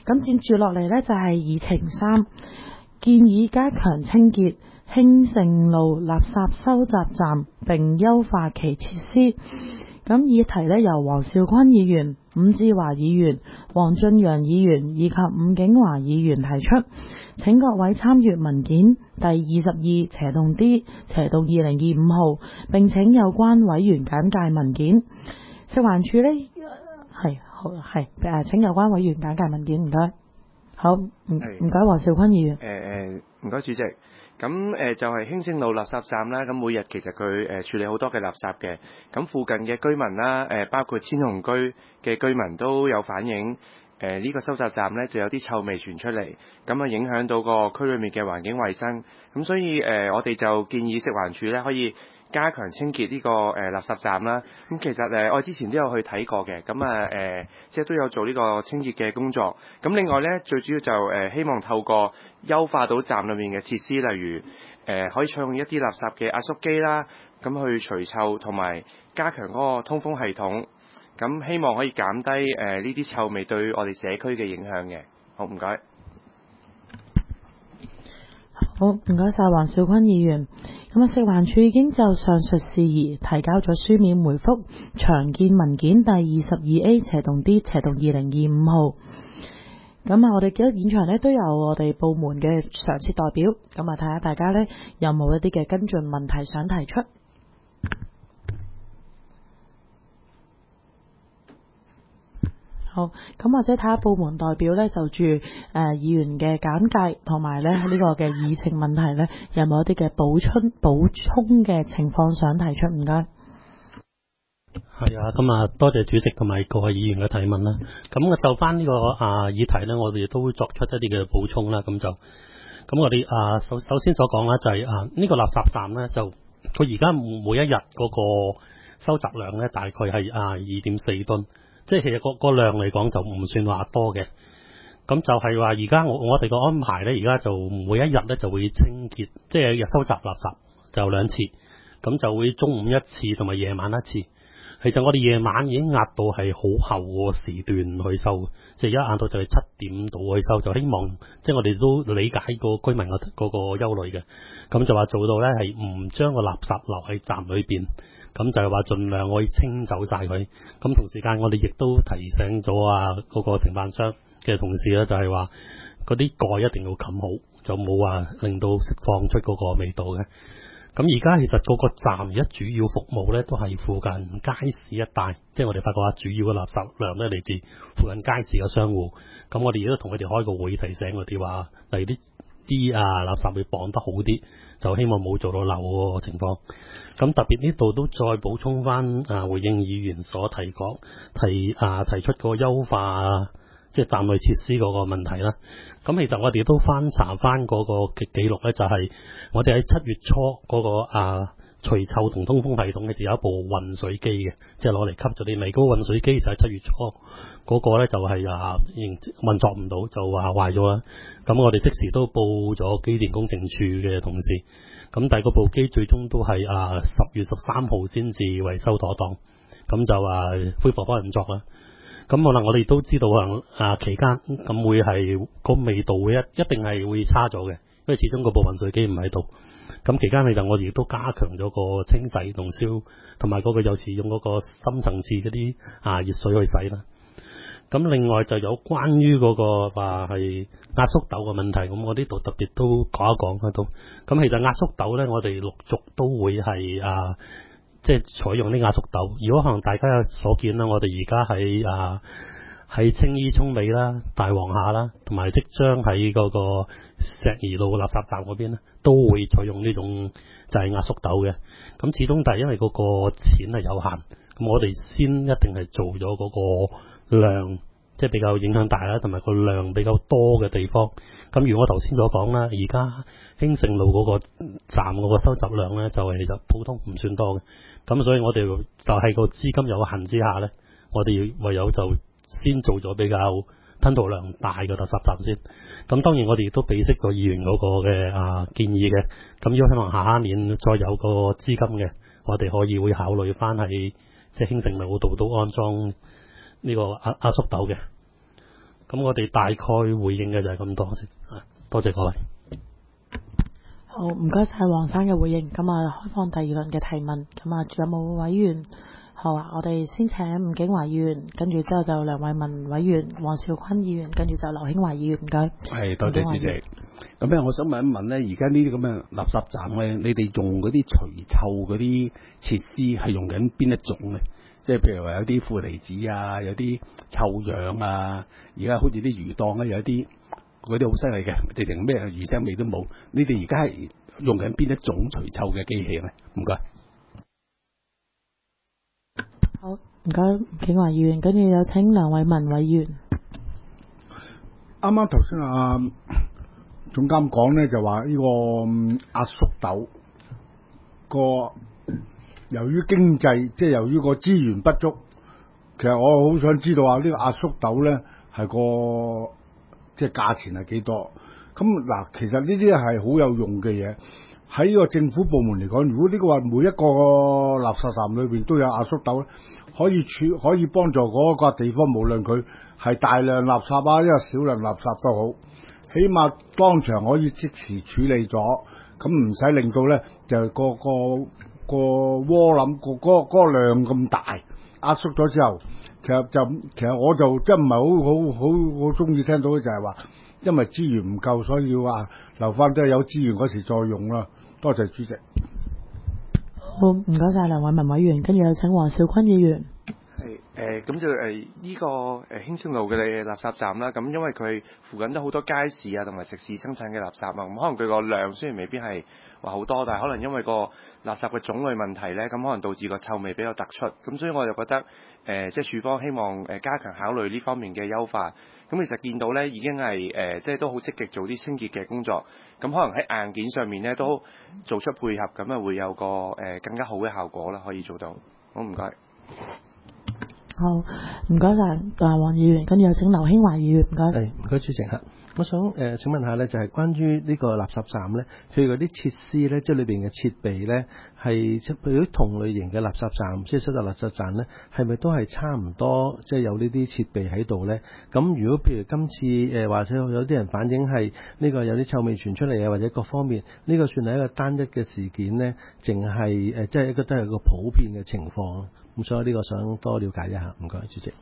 咁接住落嚟呢，就係議程3，建議加強清潔興盛路垃圾收集站並優化其設施。咁議題呢，由黃兆坤議員、伍志華議員、黃俊陽議員以及伍景華議員提出，請各位參閱文件第22/D/2025 號，並請有關委員簡介文件。食環署呢，請有關委員簡介文件，唔該。好，唔該，黃兆坤議員。 唔該主席。咁就係興盛路垃圾站啦。咁每日其實佢處理好多嘅垃圾嘅。咁附近嘅居民啦，包括千鴻居嘅居民都有反映，呢個收集站呢就有啲臭味傳出嚟，咁啊影響到個區裏面嘅環境衛生。咁所以我哋就建議食環署呢可以加強清潔呢個垃圾站啦。咁其實我之前都有去睇過嘅，咁即係都有做呢個清潔嘅工作。咁另外呢，最主要就希望透過優化到站裏面嘅設施，例如可以採用一啲垃圾嘅壓縮機啦，咁去除臭同埋加強嗰個通風系統。咁希望可以減低呢啲臭味對我哋社區嘅影響嘅。好，唔該。 好，唔該晒黃兆坤議員。咁食環署已經就上述事宜提交咗書面回覆，詳見文件第22A/D/2025 號。咁我哋記得現場呢都有我哋部門嘅常設代表，咁睇下大家呢有冇一啲嘅跟進問題想提出。好，咁或者睇下部門代表呢，就住議員嘅簡介同埋呢個嘅議程問題呢，有冇一啲嘅補充嘅情況想提出？唔該。 係啊，咁多謝主席同埋各位議員嘅提問啦。咁就翻呢個議題呢，我哋都會作出一啲嘅補充啦。咁我哋首先所講啦，就係呢個垃圾站呢，就佢而家每一日嗰個收集量呢，大概係2.4噸。即係其實個量嚟講就唔算話多嘅，咁就係話而家我哋個安排呢，而家就每一日呢就會清潔，即係日收集垃圾就2次，咁就會中午1次同埋夜晚1次。其實我哋夜晚已經壓到係好後個時段去收，即係而家壓到就係7點度去收，就希望即係我哋都理解個居民嗰個憂慮嘅，咁就話做到呢係唔將個垃圾留喺站裏邊。咁就係話盡量可以清走晒佢。咁同時間我哋亦都提醒咗嗰個承辦商嘅同事咧，就係話嗰啲蓋一定要冚好，就冇話令到釋放出嗰個味道嘅。咁而家其實嗰個站而家主要服務咧都係附近街市一帶，即係我哋發覺主要嘅垃圾量咧嚟自附近街市嘅商戶。咁我哋亦都同佢哋開個會提醒佢哋話，例如啲垃圾會綁得好啲，就希望冇做到漏個情況。咁特別呢度都再補充翻回應議員所提出個優化即係站內設施嗰個問題啦。咁其實我哋都翻查翻嗰個記錄咧，就係我哋喺7月初嗰個除臭同通風系統嘅時有一部運水機嘅，即係攞嚟吸咗啲味。嗰個運水機就喺7月初嗰個咧就係運作唔到，就話壞咗啦。咁我哋即時都報咗機電工程處嘅同事。咁但係嗰部機最終都係10月13號先至維修妥當，咁就恢復翻運作啦。咁可能我哋都知道期間咁會係個味道會一定係會差咗嘅，因為始終個部運水機唔喺度。咁期間我哋亦都加強咗個清洗凍燒，同埋嗰個有時用嗰個深層次嗰啲熱水去洗啦。咁另外就有關於嗰個話係壓縮斗嘅問題，咁我呢度特別都講一講都。咁其實壓縮斗呢，我哋陸續都會係即係採用啲壓縮斗。如果可能大家有所見啦，我哋而家喺青衣涌尾啦、大王下啦，同埋即將喺嗰個石怡路垃圾站嗰邊呢，都會採用呢種就係壓縮斗嘅。咁始終但係因為嗰個錢係有限，咁我哋先一定係做咗嗰個量，即係比較影響大啦，同埋個量比較多嘅地方。咁如我頭先所講啦，而家興盛路嗰個站嗰個收集量呢，就係普通唔算多嘅。咁所以我哋就係個資金有限之下呢，我哋唯有就先做咗比較吞吐量大嘅垃圾站先。咁當然我哋亦都備悉咗議員嗰個嘅建議嘅。咁如果希望下一年再有個資金嘅，我哋可以會考慮翻喺即係興盛路嗰度都安裝呢個壓縮斗嘅。 咁我哋大概回應嘅就係咁多先。多謝各位。 好，唔該晒黃生嘅回應。咁啊，開放第二輪嘅提問。咁啊，仲有冇委員？好啊，我哋先請吳景華議員，跟住之後就梁偉文委員、黃兆坤議員，跟住就劉興華議員。唔該。 係，多謝主席。咁咧，我想問一問咧，而家呢啲咁嘅垃圾站咧，你哋用嗰啲除臭嗰啲設施係用緊邊一種咧？即係譬如話有啲負離子啊，有啲臭氧啊，而家好似啲魚檔咧有啲嗰啲好犀利嘅，直情咩魚腥味都冇。你哋而家係用緊邊一種除臭嘅機器咧？唔該。 好，唔該，吳景華議員，跟住有請梁偉文委員。 啱啱頭先總監講咧，就話呢個壓縮豆個由於經濟，即係由於個資源不足，其實我好想知道呢個壓縮豆咧係個即係價錢係幾多？咁嗱，其實呢啲係好有用嘅嘢。喺呢個政府部門嚟講，如果呢個話每一個垃圾站裏邊都有壓縮豆咧，可以幫助嗰個地方，無論佢係大量垃圾啊，因為少量垃圾都好，起碼當場可以即時處理咗，咁唔使令到咧就個窩諗個量咁大，壓縮咗之後，其實我就真唔係好中意聽到嘅就係話，因為資源唔夠，所以要話留翻都係有資源嗰時再用啦。多謝主席。 好，唔該晒梁偉文委員，跟住有請黃兆坤議員。 咁就呢個興盛路嘅垃圾站啦，咁因為佢附近都好多街市啊，同埋食肆生產嘅垃圾啊，咁可能佢個量雖然未必係話好多，但係可能因為個垃圾嘅種類問題咧，咁可能導致個臭味比較突出，咁所以我就覺得即係署方希望加強考慮呢方面嘅優化。咁其實見到咧已經係即係都好積極做啲清潔嘅工作，咁可能喺硬件上面咧都做出配合，咁啊會有個更加好嘅效果啦，可以做到。好，唔該。 好，唔該晒黃議員，跟住有請劉興華議員。唔該。 唔該主席嚇。我想請問下咧，就係關於呢個垃圾站咧，佢嗰啲設施咧，即係裏邊嘅設備咧，係譬如同類型嘅垃圾站，即係收集垃圾站咧，係咪都係差唔多，即係有呢啲設備喺度咧？咁如果譬如今次或者有啲人反映係呢個有啲臭味傳出嚟啊，或者各方面，呢個算係一個單一嘅事件咧，淨係即係一個都係個普遍嘅情況。咁所以呢個想多了解一下，唔該，主席。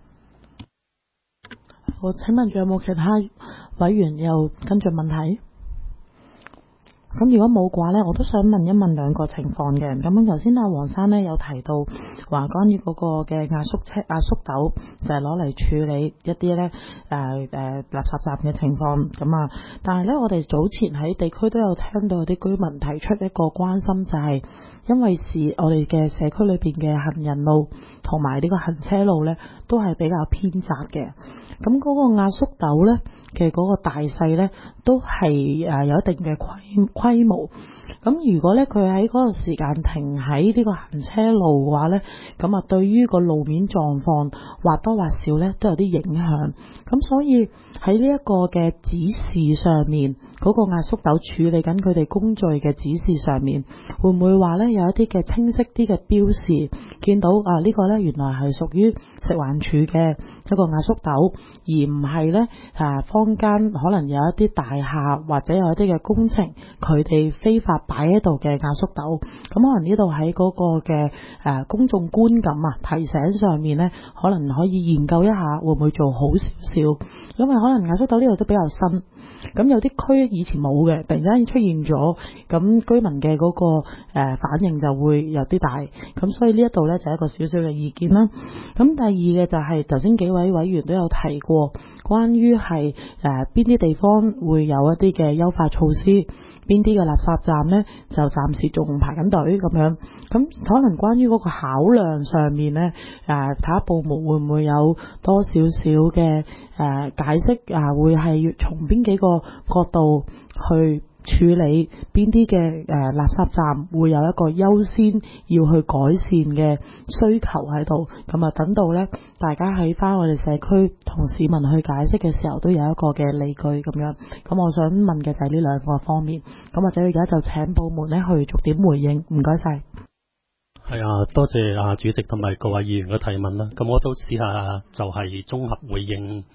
好，請問仲有冇其他委員又跟進問題？咁如果冇嘅話呢，我都想問一問兩個情況嘅。咁樣頭先阿黃生呢有提到話關於嗰個嘅壓縮豆就係攞嚟處理一啲呢垃圾站嘅情況。咁啊，但係呢，我哋早前喺地區都有聽到有啲居民提出一個關心，就係因為我哋嘅社區裏邊嘅行人路同埋呢個行車路呢都係比較偏窄嘅。咁嗰個壓縮豆呢嘅嗰個大細呢都係有一定嘅規模。咁如果呢佢喺嗰個時間停喺呢個行車路嘅話呢，咁啊對於個路面狀況或多或少呢都有啲影響。咁所以喺呢一個嘅指示上面，嗰個壓縮豆處理緊佢哋工序嘅指示上面，會唔會話呢有一啲嘅清晰啲嘅標示，見到呢個呢原來係屬於食環署嘅一個壓縮豆，而唔係呢坊間可能有一啲大廈或者有一啲嘅工程，佢哋非法擺喺度嘅壓縮豆。咁可能呢度喺嗰個嘅公眾觀感提醒上面呢，可能可以研究一下會唔會做好少少，因為可能壓縮豆呢度都比較新，咁有啲區以前冇嘅，突然間出現咗，咁居民嘅嗰個反應就會有啲大，咁所以呢一度呢，就係一個少少嘅意見啦。咁第二嘅就係頭先幾位委員都有提過，關於係邊啲地方會有一啲嘅優化措施，邊啲嘅垃圾站呢就暫時仲排緊隊咁樣。咁可能關於嗰個考量上面呢，睇下部門會唔會有多少少嘅解釋，會係從邊幾個角度去處理邊啲嘅垃圾站會有一個優先要去改善嘅需求喺度，咁啊等到呢大家喺翻我哋社區同市民去解釋嘅時候都有一個嘅理據咁樣。咁我想問嘅就係呢兩個方面，咁或者而家就請部門呢去逐點回應，唔該晒。 係啊，多謝主席同埋各位議員嘅提問啦。咁我都試下就係綜合回應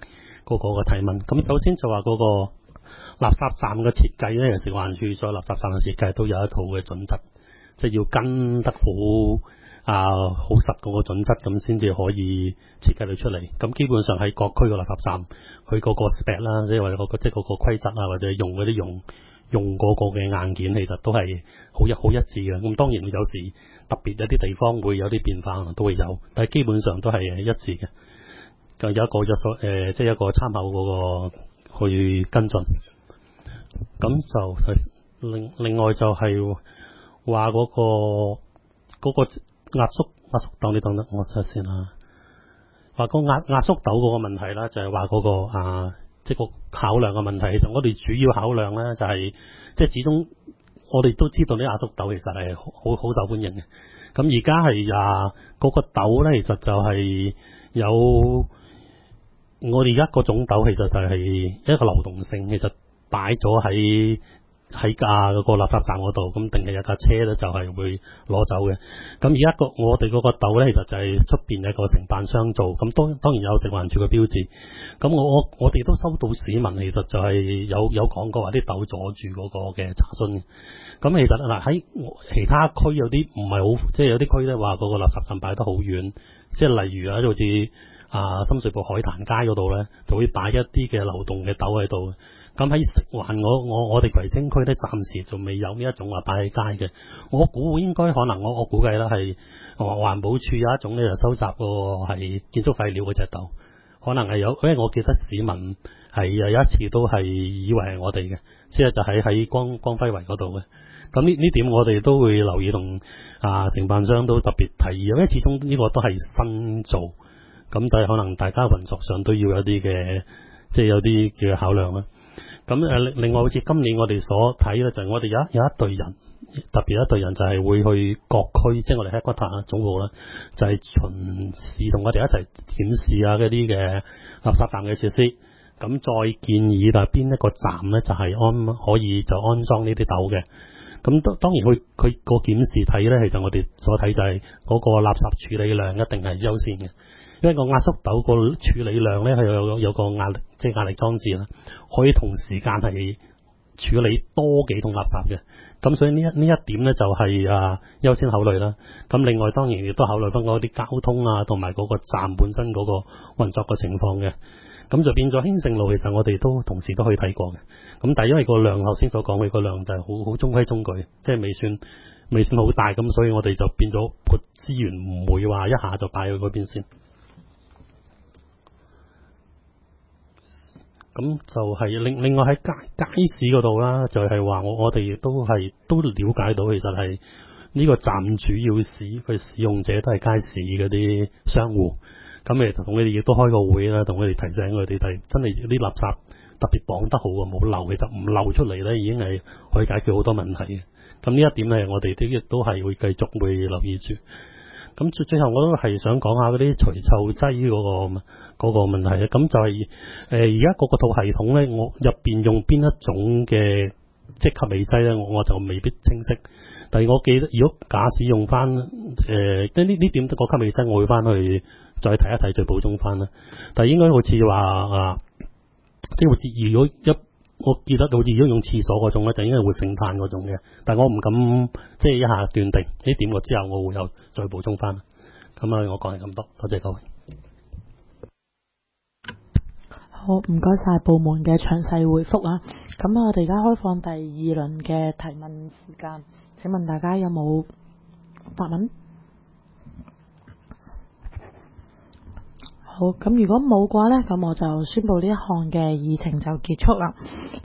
個嘅提問。咁首先就話嗰個垃圾站嘅設計咧，食環署所有垃圾站嘅設計都有一套嘅準則，即係要跟得好實嗰個準則，咁先至可以設計到出嚟。咁基本上喺各區嘅垃圾站，佢嗰個 spec 啦，即係話嗰個規則啊，或者用嗰啲用嗰個嘅硬件，其實都係好一致嘅。咁當然有時特別一啲地方會有啲變化，都會有，但係基本上都係一致嘅。就有一個即係一個參考嗰個去跟進。咁就另外就係話嗰個壓縮豆，你等等我睇下先啦。話個壓縮豆嗰個問題啦，就係話嗰個即係個考量嘅問題。其實我哋主要考量咧就係即係始終我哋都知道啲壓縮豆其實係好受歡迎嘅。咁而家係嗰個豆咧，其實就係有我哋而家嗰種豆，其實就係一個流動性，其實擺咗喺嗰個垃圾站嗰度，咁定係有架車咧就係會攞走嘅。咁而家我哋嗰個豆咧，其實就係出邊有個承辦商做，咁當然有食環署嘅標誌。咁我哋都收到市民其實就係有講過話啲豆阻住嗰個嘅查詢嘅。咁其實嗱喺其他區有啲唔係好，即係有啲區咧話嗰個垃圾站擺得好遠，即係例如好似深水埗海壇街嗰度咧，就會擺一啲嘅流動嘅豆喺度。咁喺食環我哋葵青區咧，暫時就未有呢一種話擺喺街嘅。我估應該可能我估計啦，係環保署有一種咧就收集個係建築廢料嗰隻豆，可能係有，因為我記得市民係有一次都係以為係我哋嘅，即係就喺光輝圍嗰度嘅。咁呢點我哋都會留意，同承辦商都特別提議，因為始終呢個都係新做，咁但係可能大家運作上都要有啲嘅，即係有啲嘅考量啦。咁另外好似今年我哋所睇咧，就係我哋有一隊人，特別一隊人就係會去各區，即係我哋 headquarter 總部啦，就係巡視同我哋一齊檢視嗰啲嘅垃圾站嘅設施，咁再建議但係邊一個站咧就係可以就安裝呢啲豆嘅。咁當然佢個檢視睇咧，其實我哋所睇就係嗰個垃圾處理量一定係優先嘅。因為個壓縮豆個處理量咧，係有個壓力，即係壓力裝置啦，可以同時間係處理多幾桶垃圾嘅。咁所以呢一點咧就係優先考慮啦。咁另外當然亦都考慮翻嗰啲交通同埋嗰個站本身嗰個運作嘅情況嘅。咁就變咗興盛路，其實我哋都同時都可以睇過嘅。咁但係因為個量頭先所講嘅個量就係好中規中矩，即係未算好大，咁所以我哋就變咗個資源唔會話一下就擺去嗰邊先。咁就係另外喺街市嗰度啦，就係話我哋亦都了解到，其實係呢個站主要佢使用者都係街市嗰啲商戶。咁同佢哋亦都開個會啦，同佢哋提醒佢哋真係啲垃圾特別綁得好啊，冇漏，其實唔漏出嚟咧，已經係可以解決好多問題嘅。咁呢一點咧，我哋亦都係會繼續會留意住。咁最後我都係想講下嗰啲除臭劑嗰個問題咧。咁就係而家嗰個套系統咧，我入邊用邊一種嘅即係吸味劑咧，我就未必清晰。但係我記得，如果假使用翻呢點個吸味劑，我會翻去再睇一睇，再補充翻啦。但係應該好似話即係好似如果我記得好似如果用廁所嗰種咧，就應該會升碳嗰種嘅。但係我唔敢即係一下斷定呢點過之後，我會有再補充翻。咁我講係咁多，多謝各位。 好，唔該晒部門嘅詳細回覆啊。咁我哋而家開放第二輪嘅提問時間，請問大家有冇發問？好，咁如果冇嘅話呢，咁我就宣布呢一項嘅議程就結束啦。